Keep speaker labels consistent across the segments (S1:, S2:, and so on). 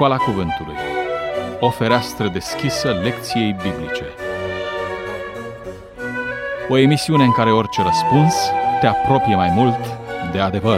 S1: Școala Cuvântului. O fereastră deschisă lecției biblice. O emisiune în care orice răspuns te apropie mai mult de adevăr.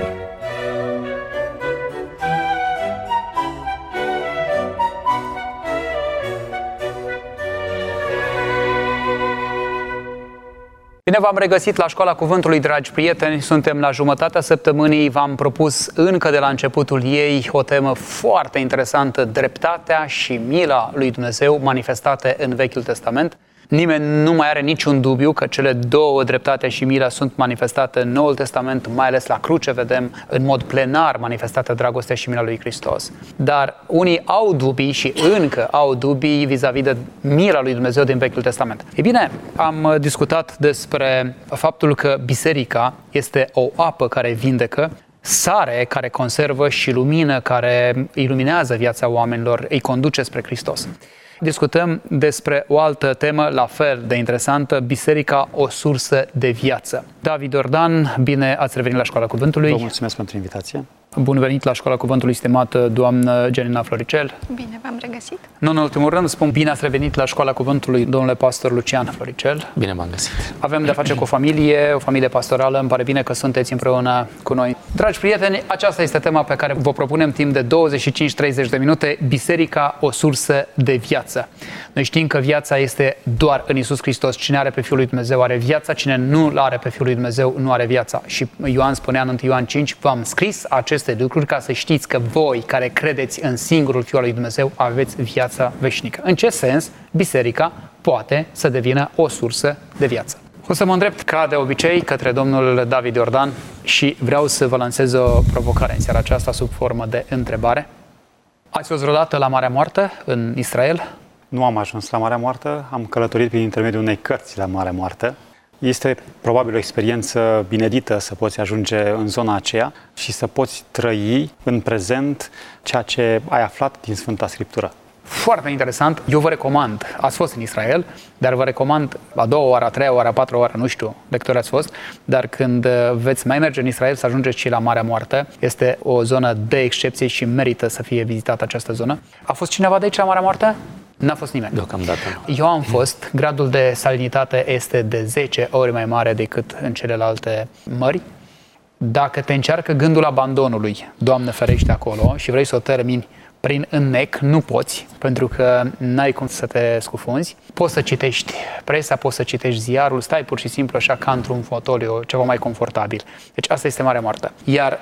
S2: Bine v-am regăsit la Școala Cuvântului, dragi prieteni. Suntem la jumătatea săptămânii. V-am propus încă de la începutul ei o temă foarte interesantă: dreptatea și mila lui Dumnezeu manifestate în Vechiul Testament. Nimeni nu mai are niciun dubiu că cele două, dreptatea și mila, sunt manifestate în Noul Testament, mai ales la cruce vedem în mod plenar manifestată dragostea și mila lui Hristos. Dar unii au dubii și încă au dubii vis-a-vis de mila lui Dumnezeu din Vechiul Testament. Ei bine, am discutat despre faptul că biserica este o apă care vindecă, sare care conservă și lumină care iluminează viața oamenilor, îi conduce spre Hristos. Discutăm despre o altă temă la fel de interesantă: biserica, o sursă de viață. David Iordan, bine ați revenit la Școala Cuvântului.
S3: Vă mulțumesc pentru invitație.
S2: Bun venit la Școala Cuvântului, stimată doamnă Gianina Floricel.
S4: Bine v-am regăsit.
S2: Nu în ultimul rând, spun bine ați revenit la Școala Cuvântului, domnule pastor Lucian Floricel.
S5: Bine v-am găsit.
S2: Avem de-a face cu o familie pastorală. Îmi pare bine că sunteți împreună cu noi. Dragi prieteni, aceasta este tema pe care vă propunem timp de 25-30 de minute: biserica, o sursă de viață. Noi știm că viața este doar în Iisus Hristos. Cine are pe Fiul lui Dumnezeu are viața, cine nu are pe Fiul lui Dumnezeu nu are viața. Și Ioan spunea în 1 Ioan 5: v-am scris aceste lucruri ca să știți că voi, care credeți în singurul Fiul al lui Dumnezeu, aveți viața veșnică. În ce sens biserica poate să devină o sursă de viață? O să mă îndrept, ca de obicei, către domnul David Iordan și vreau să vă lansez o provocare în seara aceasta sub formă de întrebare. Ați fost vreodată la Marea Moartă în Israel?
S3: Nu am ajuns la Marea Moartă, am călătorit prin intermediul unei cărți la Marea Moartă. Este probabil o experiență binedită să poți ajunge în zona aceea și să poți trăi în prezent ceea ce ai aflat din Sfânta Scriptură.
S2: Foarte interesant. Eu vă recomand, ați fost în Israel, dar vă recomand a doua oară, a treia oară, a patra oară, nu știu de câte ori ați fost, dar când veți mai merge în Israel, să ajungeți și la Marea Moartă. Este o zonă de excepție și merită să fie vizitată această zonă. A fost cineva de aici la Marea Moartă? N-a fost nimeni.
S5: Deocamdată nu.
S2: Eu am fost. Gradul de salinitate este de 10 ori mai mare decât în celelalte mări. Dacă te încearcă gândul abandonului, Doamne ferește, acolo, și vrei să o termini prin înnec, nu poți, pentru că n-ai cum să te scufunzi. Poți să citești presa, poți să citești ziarul, stai pur și simplu așa ca într-un fotoliu, ceva mai confortabil. Deci asta este Marea Moartă. Iar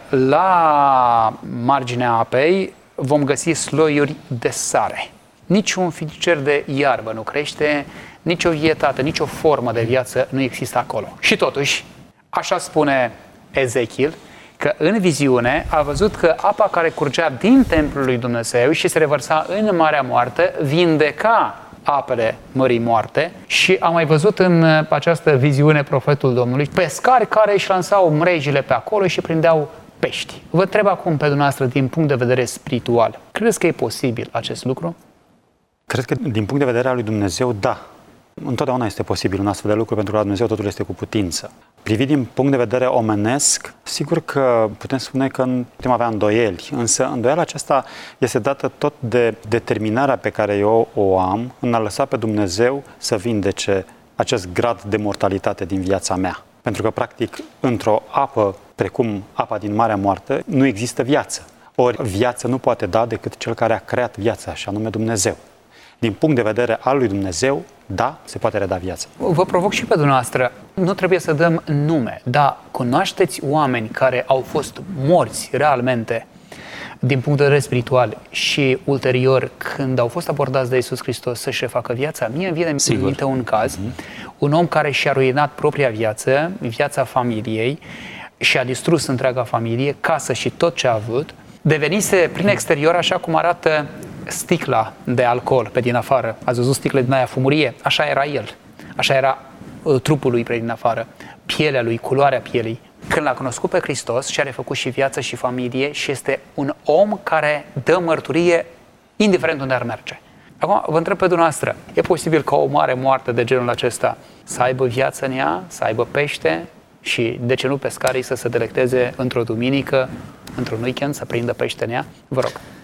S2: la marginea apei vom găsi sloiuri de sare. Niciun finicer de iarbă nu crește, nicio vietate, nicio formă de viață nu există acolo. Și totuși, așa spune Ezechiel, că în viziune a văzut că apa care curgea din templul lui Dumnezeu și se revărsa în Marea Moartă vindeca apele Mării Moarte. Și am mai văzut în această viziune profetul Domnului pescari care își lansau mrejile pe acolo și prindeau pești. Vă întreb acum pe dumneavoastră, din punct de vedere spiritual, credeți că e posibil acest lucru?
S3: Cred că din punct de vedere al lui Dumnezeu, da. Întotdeauna este posibil un astfel de lucru, pentru că la Dumnezeu totul este cu putință. Privit din punct de vedere omenesc, sigur că putem spune că putem avea îndoieli, însă îndoiala aceasta este dată tot de determinarea pe care eu o am în a lăsa pe Dumnezeu să vindece acest grad de mortalitate din viața mea. Pentru că, practic, într-o apă precum apa din Marea Moartă, nu există viață. Ori viață nu poate da decât cel care a creat viața, și anume Dumnezeu. Din punct de vedere al lui Dumnezeu, da, se poate reda viața.
S2: Vă provoc și pe dumneavoastră. Nu trebuie să dăm nume, dar cunoașteți oameni care au fost morți realmente din punct de vedere spiritual și ulterior, când au fost abordați de Iisus Hristos, să-și refacă viața? Mie îmi vine în minte un caz, un om care și-a ruinat propria viață, viața familiei, și a distrus întreaga familie, casă și tot ce a avut, devenise prin exterior așa cum arată sticla de alcool pe din afară. Ați văzut sticle din aia fumurie? Așa era el. Așa era trupul lui pe din afară. Pielea lui, culoarea pielii. Când l-a cunoscut pe Hristos, și-a refăcut și viață și familie și este un om care dă mărturie indiferent unde ar merge. Acum vă întreb pe dumneavoastră, e posibil ca o mare moarte de genul acesta să aibă viață în ea, să aibă pește și, de ce nu, pescarii să se delecteze într-o duminică, într-un weekend, să prindă pește în ea? Vă rog.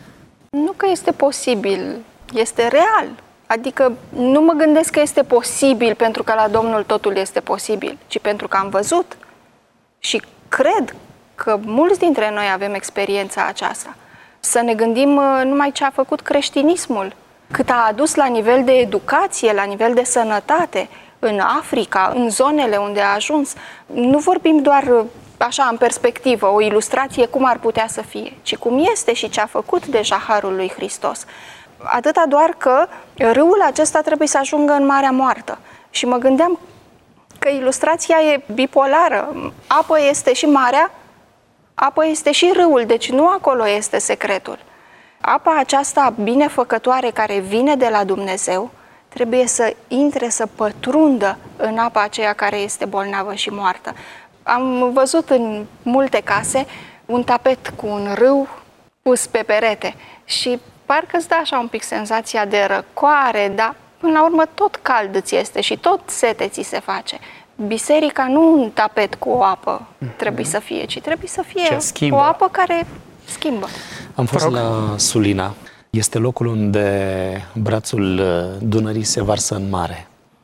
S4: Nu că este posibil, este real. Adică nu mă gândesc că este posibil pentru că la Domnul totul este posibil, ci pentru că am văzut și cred că mulți dintre noi avem experiența aceasta. Să ne gândim numai ce a făcut creștinismul, cât a adus la nivel de educație, la nivel de sănătate, în Africa, în zonele unde a ajuns. Nu vorbim doar așa în perspectivă, o ilustrație cum ar putea să fie, ci cum este și ce a făcut deja Harul lui Hristos. Atâta doar că râul acesta trebuie să ajungă în Marea Moartă. Și mă gândeam că ilustrația e bipolară. Apă este și marea, apă este și râul, deci nu acolo este secretul. Apa aceasta binefăcătoare care vine de la Dumnezeu trebuie să intre, să pătrundă în apa aceea care este bolnavă și moartă. Am văzut în multe case un tapet cu un râu pus pe perete și parcă îți dă așa un pic senzația de răcoare, dar până la urmă tot cald îți este și tot sete ți se face. Biserica nu un tapet cu o apă trebuie să fie, ci trebuie să fie o apă care schimbă.
S5: Am fost la Sulina. Este locul unde brațul Dunării se varsă în mare.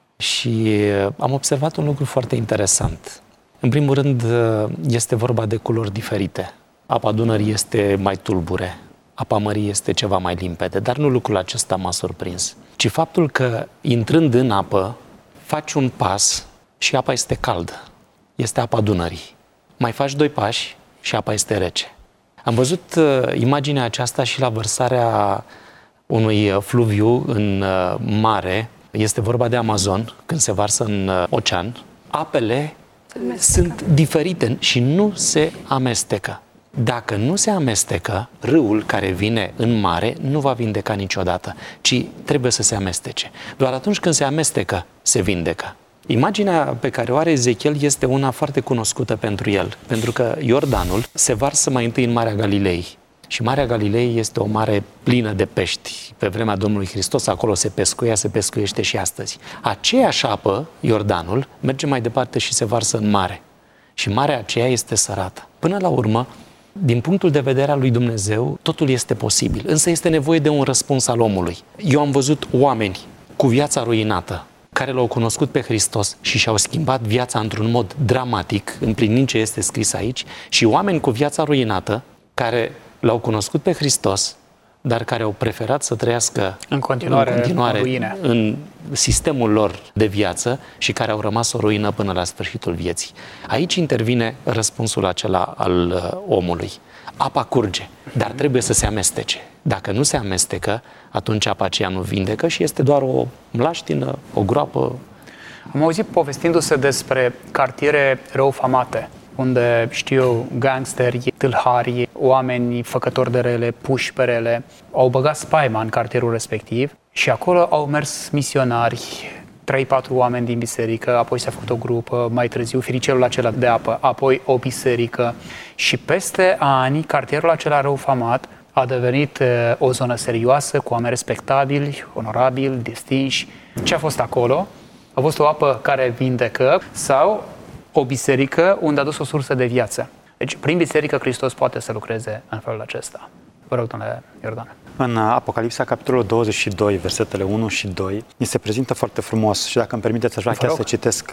S5: Și am observat un lucru foarte interesant. În primul rând, este vorba de culori diferite. Apa Dunării este mai tulbure, apa mării este ceva mai limpede, dar nu lucrul acesta m-a surprins, ci faptul că, intrând în apă, faci un pas și apa este caldă. Este apa Dunării. Mai faci 2 pași și apa este rece. Am văzut imaginea aceasta și la vărsarea unui fluviu în mare. Este vorba de Amazon, când se varsă în ocean. Apele sunt diferite și nu se amestecă. Dacă nu se amestecă, râul care vine în mare nu va vindeca niciodată, ci trebuie să se amestece. Doar atunci când se amestecă, se vindecă. Imaginea pe care o are Ezechiel este una foarte cunoscută pentru el, pentru că Iordanul se varsă mai întâi în Marea Galilei. Și Marea Galilei este o mare plină de pești. Pe vremea Domnului Hristos acolo se pescuia, se pescuiește și astăzi. Aceeași apă, Iordanul, merge mai departe și se varsă în mare. Și marea aceea este sărată. Până la urmă, din punctul de vedere al lui Dumnezeu, totul este posibil, însă este nevoie de un răspuns al omului. Eu am văzut oameni cu viața ruinată, care l-au cunoscut pe Hristos și și-au schimbat viața într-un mod dramatic, împlinind ce este scris aici, și oameni cu viața ruinată, care l-au cunoscut pe Hristos, dar care au preferat să trăiască în continuare în sistemul lor de viață și care au rămas o ruină până la sfârșitul vieții. Aici intervine răspunsul acela al omului. Apa curge, dar trebuie să se amestece. Dacă nu se amestecă, atunci apa aceea nu vindecă și este doar o mlaștină, o groapă.
S2: Am auzit povestindu-se despre cartiere răufamate, unde, știu, gangsteri, tâlhari, oameni făcători de rele, puși pe rele, au băgat spaima în cartierul respectiv și acolo au mers misionari, 3-4 oameni din biserică, apoi s-a făcut o grupă, mai târziu firicelul acela de apă, apoi o biserică și peste ani cartierul acela răufamat a devenit o zonă serioasă, cu oameni respectabili, onorabili, distinși. Ce a fost acolo? A fost o apă care vindecă sau o biserică unde a dus o sursă de viață. Deci, prin biserică, Hristos poate să lucreze în felul acesta. Vă rog, domnule Iordan.
S3: În Apocalipsa, capitolul 22, versetele 1 și 2, ni se prezintă foarte frumos, și dacă îmi permiteți, aș vrea chiar să citesc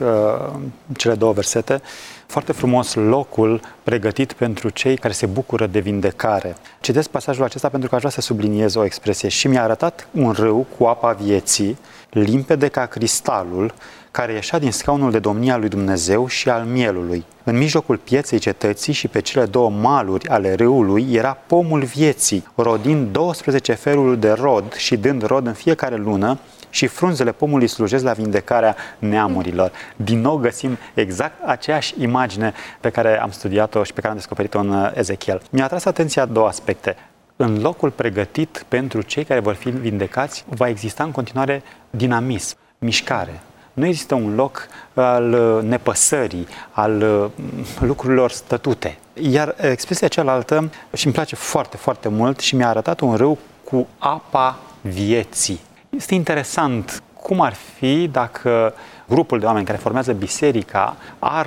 S3: cele 2 versete, foarte frumos locul pregătit pentru cei care se bucură de vindecare. Citesc pasajul acesta pentru că aș vrea să subliniez o expresie. Și mi-a arătat un râu cu apa vieții, limpede ca cristalul, care ieșea din scaunul de domnie al lui Dumnezeu și al mielului. În mijlocul pieței cetății și pe cele 2 maluri ale râului era pomul vieții, rodind 12 feluri de rod și dând rod în fiecare lună, și frunzele pomului slujesc la vindecarea neamurilor. Din nou găsim exact aceeași imagine pe care am studiat-o și pe care am descoperit-o în Ezechiel. Mi-a atras atenția 2 aspecte. În locul pregătit pentru cei care vor fi vindecați, va exista în continuare dinamism, mișcare. Nu există un loc al nepăsării, al lucrurilor stătute. Iar expresia cealaltă, și îmi place foarte, foarte mult, și mi-a arătat un râu cu apa vieții. Este interesant cum ar fi dacă grupul de oameni care formează biserica ar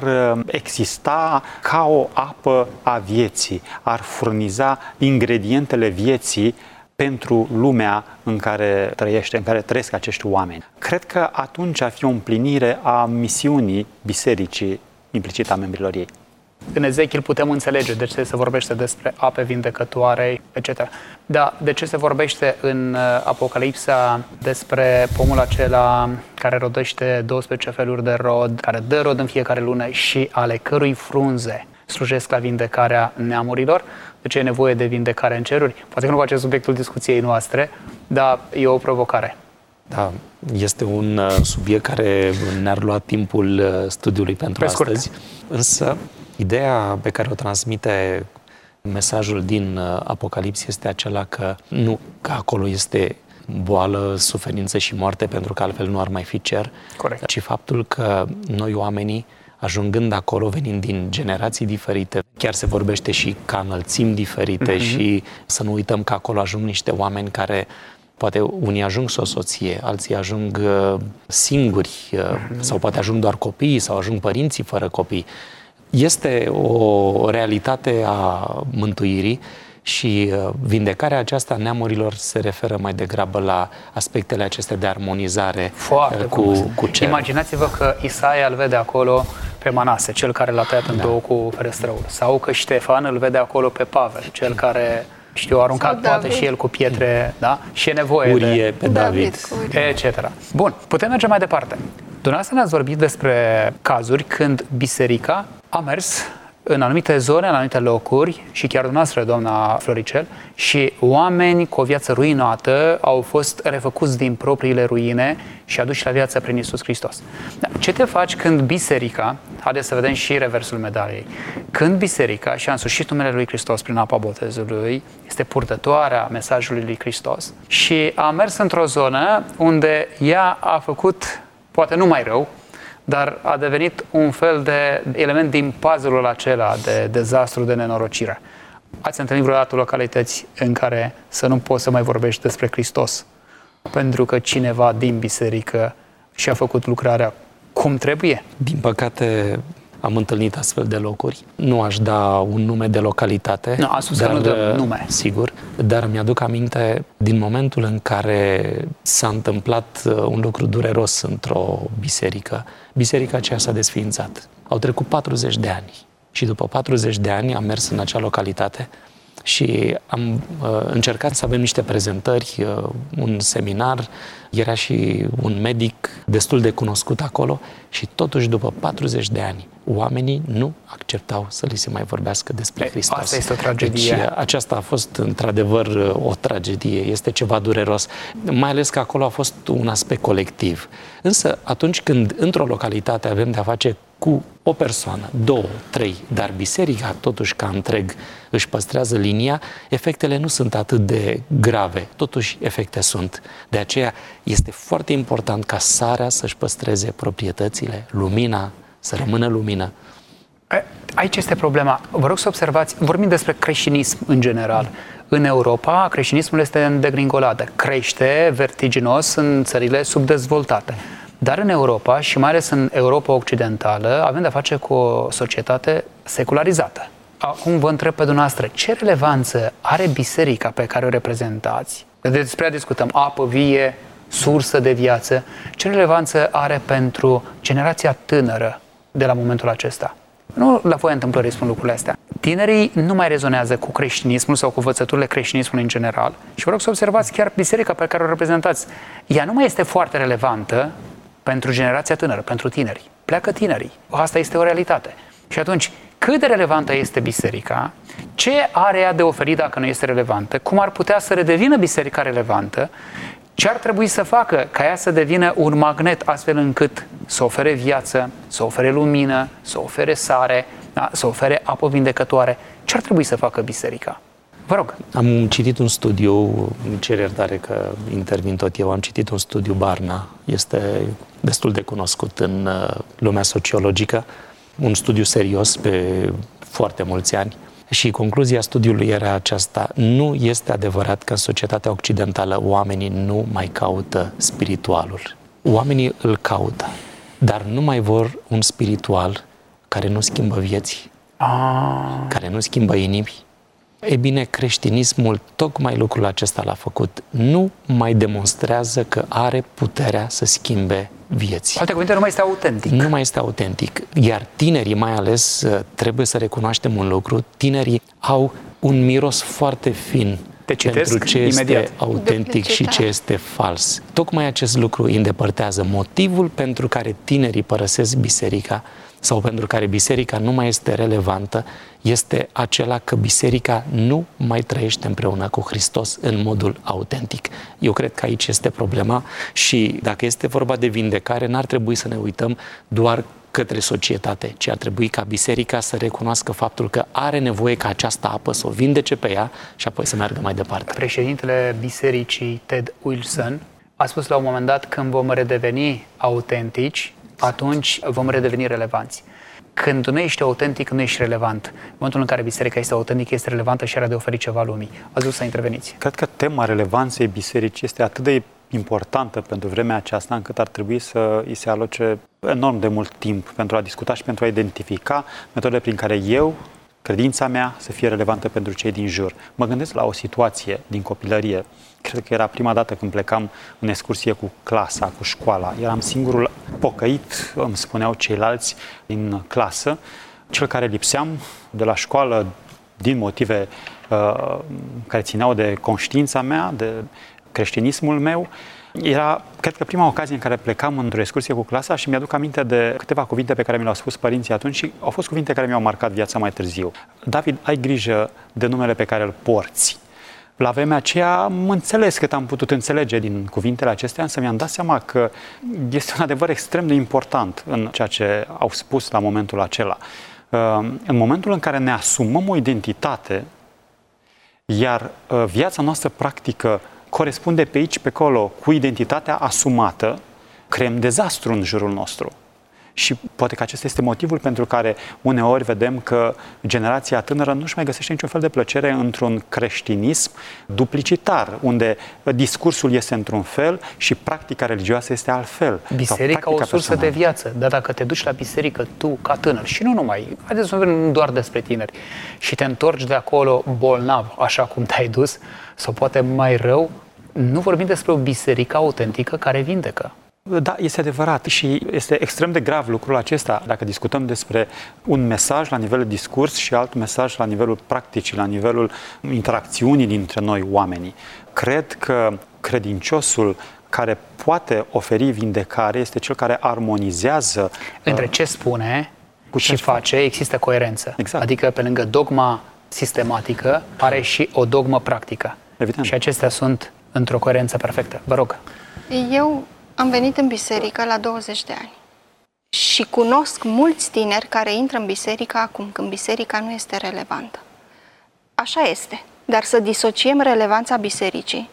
S3: exista ca o apă a vieții, ar furniza ingredientele vieții pentru lumea în care trăiesc acești oameni. Cred că atunci ar fi o împlinire a misiunii bisericii implicit a membrilor ei.
S2: În Ezechiel putem înțelege de ce se vorbește despre ape vindecătoare, etc. Dar de ce se vorbește în Apocalipsa despre pomul acela care rodește 12 feluri de rod, care dă rod în fiecare lună și ale cărui frunze slujesc la vindecarea neamurilor? De ce e nevoie de vindecare în ceruri? Poate că nu face subiectul discuției noastre, dar e o provocare.
S5: Da, este un subiect care ne-ar lua timpul studiului pentru astăzi, însă ideea pe care o transmite mesajul din Apocalips este acela că nu că acolo este boală, suferință și moarte, pentru că altfel nu ar mai fi cer,
S2: corect,
S5: ci faptul că noi oamenii, ajungând acolo, venind din generații diferite, chiar se vorbește și ca înălțimi diferite și să nu uităm că acolo ajung niște oameni care poate unii ajung să o soție, alții ajung singuri sau poate ajung doar copiii sau ajung părinții fără copii. Este o realitate a mântuirii și vindecarea aceasta a neamurilor se referă mai degrabă la aspectele acestea de armonizare cu cer.
S2: Imaginați-vă că Isaia îl vede acolo pe Manase, cel care l-a tăiat în două cu ferestrăul, sau că Ștefan îl vede acolo pe Pavel, cel care, a aruncat poate și el cu pietre, da? Și e nevoie
S5: Urie pe David,
S2: etc. Bun, putem merge mai departe. Dumneavoastră ne-ați vorbit despre cazuri când biserica a mers în anumite zone, în anumite locuri și chiar dumneavoastră, doamna Floricel, și oameni cu o viață ruinată au fost refăcuți din propriile ruine și aduși la viață prin Iisus Hristos. Ce te faci când biserica, haideți să vedem și reversul medaliei, când biserica și-a însușit numele lui Hristos prin apa botezului, este purtătoarea mesajului lui Hristos și a mers într-o zonă unde ea a făcut, poate nu mai rău, dar a devenit un fel de element din puzzle-ul acela de dezastru, de nenorocire. Ați întâlnit vreodată localități în care să nu poți să mai vorbești despre Hristos pentru că cineva din biserică și-a făcut lucrarea cum trebuie?
S5: Din păcate, am întâlnit astfel de locuri. Nu aș da un nume de localitate.
S2: Nu, am spus că nu dăm nume.
S5: Sigur, dar mi-aduc aminte din momentul în care s-a întâmplat un lucru dureros într-o biserică. Biserica aceea s-a desființat. Au trecut 40 de ani și după 40 de ani am mers în acea localitate și am încercat să avem niște prezentări, un seminar, era și un medic destul de cunoscut acolo și totuși după 40 de ani oamenii nu acceptau să li se mai vorbească despre Hristos.
S2: Asta este o tragedie.
S5: Deci, aceasta a fost într-adevăr o tragedie, este ceva dureros, mai ales că acolo a fost un aspect colectiv. Însă atunci când într-o localitate avem de-a face cu o persoană, 2, 3, dar biserica totuși ca întreg își păstrează linia, efectele nu sunt atât de grave, totuși efecte sunt. De aceea este foarte important ca sarea să-și păstreze proprietățile, lumina, să rămână lumină.
S2: Aici este problema. Vă rog să observați, vorbim despre creștinism în general. În Europa, creștinismul este în degringoladă. Crește vertiginos în țările subdezvoltate. Dar în Europa, și mai ales în Europa Occidentală, avem de-a face cu o societate secularizată. Acum vă întreb pe dumneavoastră, ce relevanță are biserica pe care o reprezentați? Despre ea discutăm, apă vie, sursă de viață. Ce relevanță are pentru generația tânără de la momentul acesta? Nu la voia întâmplării spun lucrurile astea. Tinerii nu mai rezonează cu creștinismul sau cu învățăturile creștinismului în general. Și vă rog să observați chiar biserica pe care o reprezentați. Ea nu mai este foarte relevantă pentru generația tânără, pentru tineri. Pleacă tinerii. Asta este o realitate. Și atunci, cât de relevantă este biserica? Ce are ea de oferit dacă nu este relevantă? Cum ar putea să redevină biserica relevantă? Ce ar trebui să facă ca ea să devină un magnet astfel încât să ofere viață, să ofere lumină, să ofere sare, da? Să ofere apă vindecătoare? Ce ar trebui să facă biserica? Vă rog.
S5: Am citit un studiu, îmi cer iertare că intervin tot eu, am citit un studiu Barna, este destul de cunoscut în lumea sociologică, un studiu serios pe foarte mulți ani. Și concluzia studiului era aceasta: nu este adevărat că în societatea occidentală oamenii nu mai caută spiritualul. Oamenii îl caută, dar nu mai vor un spiritual care nu schimbă vieți, care nu schimbă inimi, E bine, creștinismul tocmai lucrul acesta l-a făcut. Nu mai demonstrează că are puterea să schimbe vieți.
S2: Alte cuvinte, nu mai este autentic.
S5: Nu mai este autentic. Iar tinerii, mai ales, trebuie să recunoaștem un lucru, tinerii au un miros foarte fin pentru ce
S2: imediat.
S5: este autentic și ce este fals. Tocmai acest lucru îi îndepărtează. Motivul pentru care tinerii părăsesc biserica sau pentru care biserica nu mai este relevantă este acela că biserica nu mai trăiește împreună cu Hristos în modul autentic. Eu cred că aici este problema și dacă este vorba de vindecare, n-ar trebui să ne uităm doar către societate, ci ar trebui ca biserica să recunoască faptul că are nevoie ca această apă să o vindece pe ea și apoi să meargă mai departe.
S2: Președintele bisericii Ted Wilson a spus la un moment dat: când vom redeveni autentici, atunci vom redeveni relevanți. Când nu ești autentic, nu ești relevant. În momentul în care biserica este autentică, este relevantă și are de oferit ceva lumii. Ați vrut să interveniți?
S3: Cred că tema relevanței bisericii este atât de importantă pentru vremea aceasta, încât ar trebui să îi se aloce enorm de mult timp pentru a discuta și pentru a identifica metodele prin care credința mea, să fie relevantă pentru cei din jur. Mă gândesc la o situație din copilărie. Cred că era prima dată când plecam în excursie cu clasa, cu școala. Eram singurul pocăit, îmi spuneau ceilalți din clasă. Cel care lipseam de la școală din motive care țineau de conștiința mea, de creștinismul meu. Era, cred că, prima ocazie în care plecam într-o excursie cu clasa și mi-aduc aminte de câteva cuvinte pe care mi le-au spus părinții atunci și au fost cuvinte care mi-au marcat viața mai târziu. David, ai grijă de numele pe care îl porți. La vremea aceea am înțeles cât am putut înțelege din cuvintele acestea, însă mi-am dat seama că este un adevăr extrem de important în ceea ce au spus la momentul acela. În momentul în care ne asumăm o identitate, iar viața noastră practică corespunde pe aici, pe acolo, cu identitatea asumată, creăm dezastru în jurul nostru. Și poate că acesta este motivul pentru care uneori vedem că generația tânără nu-și mai găsește niciun fel de plăcere într-un creștinism duplicitar, unde discursul este într-un fel și practica religioasă este altfel.
S2: Biserica o sursă de viață, dar dacă te duci la biserică tu, ca tânăr, și nu numai, haideți să vorbim doar despre tineri, și te întorci de acolo bolnav, așa cum te-ai dus, sau poate mai rău, nu vorbim despre o biserică autentică care vindecă.
S3: Da, este adevărat și este extrem de grav lucrul acesta dacă discutăm despre un mesaj la nivelul discurs și alt mesaj la nivelul practicii, la nivelul interacțiunii dintre noi oamenii. Cred că credinciosul care poate oferi vindecare este cel care armonizează
S2: între ce spune și face, există coerență.
S3: Exact.
S2: Adică pe lângă dogma sistematică are și o dogmă practică.
S3: Evident.
S2: Și acestea sunt într-o coerență perfectă. Vă rog.
S4: Eu am venit în biserică la 20 de ani și cunosc mulți tineri care intră în biserică acum când biserica nu este relevantă. Așa este, dar să disociem relevanța bisericii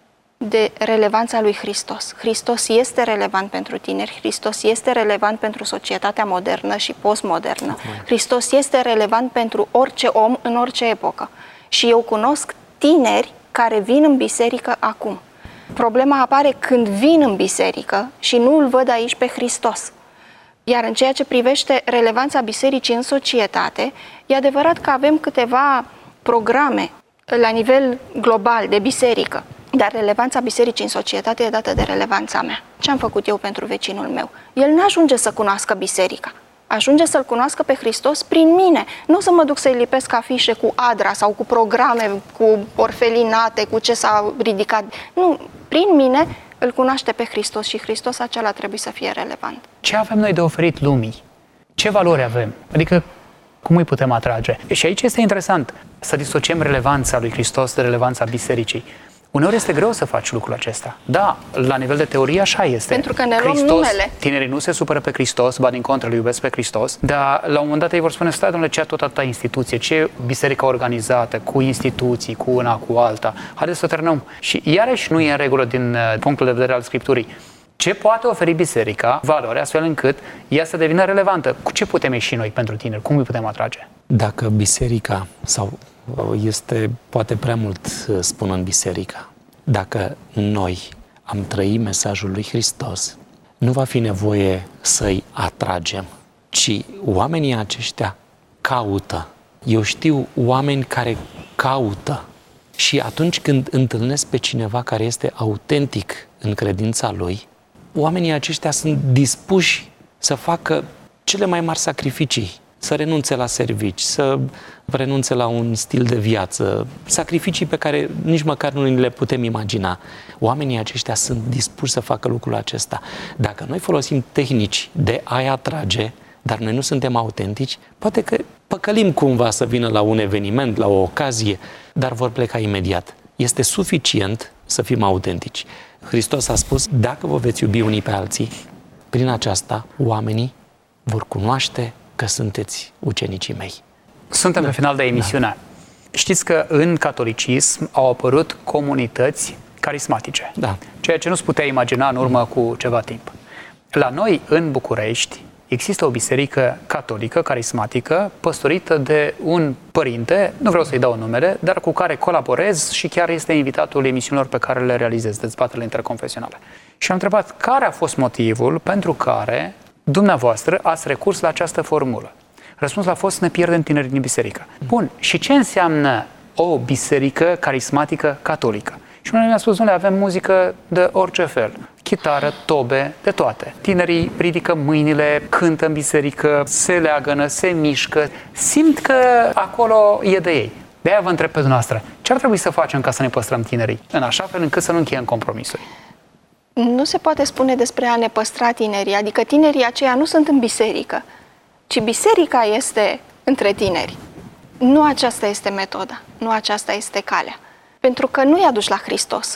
S4: de relevanța lui Hristos. Hristos este relevant pentru tineri, Hristos este relevant pentru societatea modernă și postmodernă. Hristos este relevant pentru orice om în orice epocă. Și eu cunosc tineri care vin în biserică acum. Problema apare când vin în biserică și nu îl văd aici pe Hristos. Iar în ceea ce privește relevanța bisericii în societate, e adevărat că avem câteva programe la nivel global de biserică, dar relevanța bisericii în societate e dată de relevanța mea. Ce am făcut eu pentru vecinul meu? El nu ajunge să cunoască biserica. Ajunge să-L cunoască pe Hristos prin mine. Nu o să mă duc să-i lipesc afișe cu ADRA sau cu programe, cu orfelinate, cu ce s-a ridicat. Nu, prin mine îl cunoaște pe Hristos și Hristos acela trebuie să fie relevant.
S2: Ce avem noi de oferit lumii? Ce valori avem? Adică cum îi putem atrage? Și aici este interesant să disociem relevanța lui Hristos de relevanța bisericii. Uneori este greu să faci lucrul acesta. Da, la nivel de teorie așa este.
S4: Pentru că ne luăm numele.
S2: Tinerii nu se supără pe Hristos, ba din contră, îl iubesc pe Hristos, dar la un moment dat ei vor spune: stai, domnule, ce tot atâta instituție, ce biserică organizată, cu instituții, cu una, cu alta. Haideți să terminăm. Și iarăși nu e în regulă din punctul de vedere al Scripturii. Ce poate oferi biserica valori astfel încât ea să devină relevantă? Cu ce putem ieși noi pentru tineri? Cum îi putem atrage?
S5: Dacă biserica, sau este poate prea mult spunând biserica, dacă noi am trăit mesajul lui Hristos, nu va fi nevoie să-i atragem, ci oamenii aceștia caută Eu știu oameni care caută și atunci când întâlnesc pe cineva care este autentic în credința lui, oamenii aceștia sunt dispuși să facă cele mai mari sacrificii, să renunțe la servici, să renunțe la un stil de viață, sacrificii pe care nici măcar nu le putem imagina. Oamenii aceștia sunt dispuși să facă lucrul acesta. Dacă noi folosim tehnici de a-i atrage, dar noi nu suntem autentici, poate că păcălim cumva să vină la un eveniment, la o ocazie, dar vor pleca imediat. Este suficient să fim autentici. Hristos a spus, dacă vă veți iubi unii pe alții, prin aceasta oamenii vor cunoaște că sunteți ucenicii mei.
S2: Suntem pe final de emisiune. Știți că în catolicism au apărut comunități carismatice, ceea ce nu se putea imagina în urmă cu ceva timp. La noi, în București, există o biserică catolică, carismatică, păstorită de un părinte, nu vreau să-i dau numele, dar cu care colaborez și chiar este invitatul emisiunilor pe care le realizez, dezbaterile interconfesionale. Și am întrebat care a fost motivul pentru care dumneavoastră ați recurs la această formulă. Răspunsul a fost, ne pierdem tinerii din biserică. Bun, și ce înseamnă o biserică carismatică catolică? Și unul mi-a spus, nu, avem muzică de orice fel. Chitară, tobe, de toate. Tinerii ridică mâinile, cântă în biserică, se leagănă, se mișcă. Simt că acolo e de ei. De-aia vă întreb pe dumneavoastră, ce ar trebui să facem ca să ne păstrăm tinerii? În așa fel încât să nu încheiem compromisuri.
S4: Nu se poate spune despre a ne păstra tinerii, adică tinerii aceia nu sunt în biserică, ci biserica este între tineri. Nu aceasta este metoda, nu aceasta este calea. Pentru că nu i-a dus la Hristos.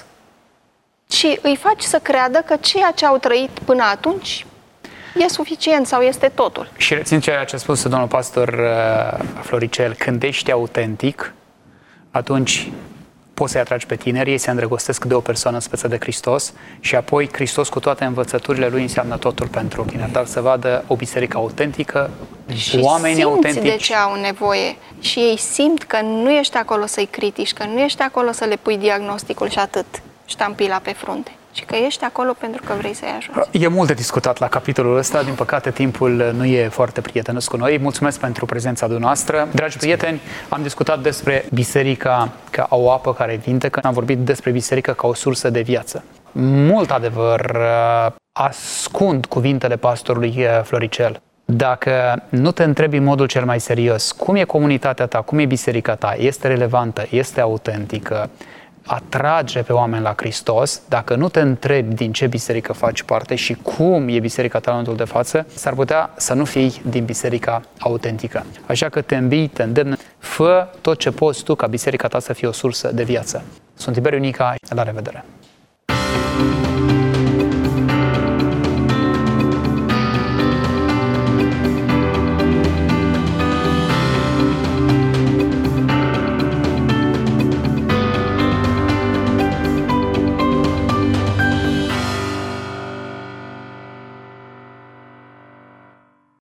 S4: Și îi faci să creadă că ceea ce au trăit până atunci e suficient sau este totul.
S2: Și rețin ceea ce a spus domnul pastor Floricel, când ești autentic, atunci poți să-i atragi pe tineri, ei se îndrăgostesc de o persoană în speță de Hristos și apoi Hristos cu toate învățăturile lui înseamnă totul pentru tineri. Dar să vadă o biserică autentică,
S4: și
S2: oameni autentici.
S4: de ce au nevoie și ei simt că nu ești acolo să-i critici, că nu ești acolo să le pui diagnosticul și atât, ștampila pe frunte, ci că ești acolo pentru că vrei să-i ajuți.
S2: E mult de discutat la capitolul ăsta, din păcate timpul nu e foarte prietenos cu noi. Mulțumesc pentru prezența dumneavoastră. Dragi prieteni, am discutat despre biserica ca o apă care vindecă, am vorbit despre biserica ca o sursă de viață. Mult adevăr ascund cuvintele pastorului Floricel. Dacă nu te întrebi în modul cel mai serios cum e comunitatea ta, cum e biserica ta, este relevantă, este autentică, atrage pe oameni la Hristos, dacă nu te întrebi din ce biserică faci parte și cum e biserica ta în momentul de față, s-ar putea să nu fii din biserica autentică. Așa că te învii, te îndemn, fă tot ce poți tu ca biserica ta să fie o sursă de viață. Sunt Tiberiu Nica, la revedere!